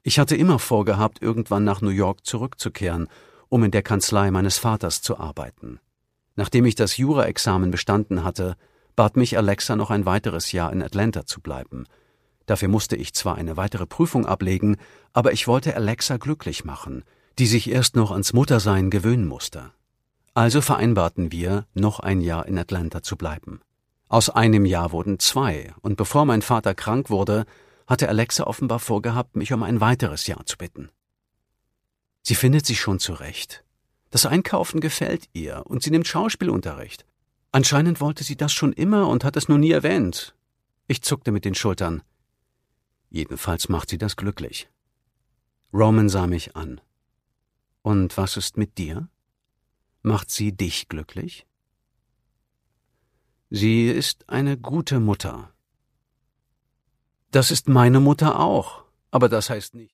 Ich hatte immer vorgehabt, irgendwann nach New York zurückzukehren, um in der Kanzlei meines Vaters zu arbeiten. Nachdem ich das Jura-Examen bestanden hatte, bat mich Alexa, noch ein weiteres Jahr in Atlanta zu bleiben. Dafür musste ich zwar eine weitere Prüfung ablegen, aber ich wollte Alexa glücklich machen, die sich erst noch ans Muttersein gewöhnen musste. Also vereinbarten wir, noch ein Jahr in Atlanta zu bleiben. Aus einem Jahr wurden 2, und bevor mein Vater krank wurde, hatte Alexa offenbar vorgehabt, mich um ein weiteres Jahr zu bitten. Sie findet sich schon zurecht. Das Einkaufen gefällt ihr und sie nimmt Schauspielunterricht. Anscheinend wollte sie das schon immer und hat es nur nie erwähnt. Ich zuckte mit den Schultern. Jedenfalls macht sie das glücklich. Roman sah mich an. Und was ist mit dir? Macht sie dich glücklich? Sie ist eine gute Mutter. Das ist meine Mutter auch, aber das heißt nicht...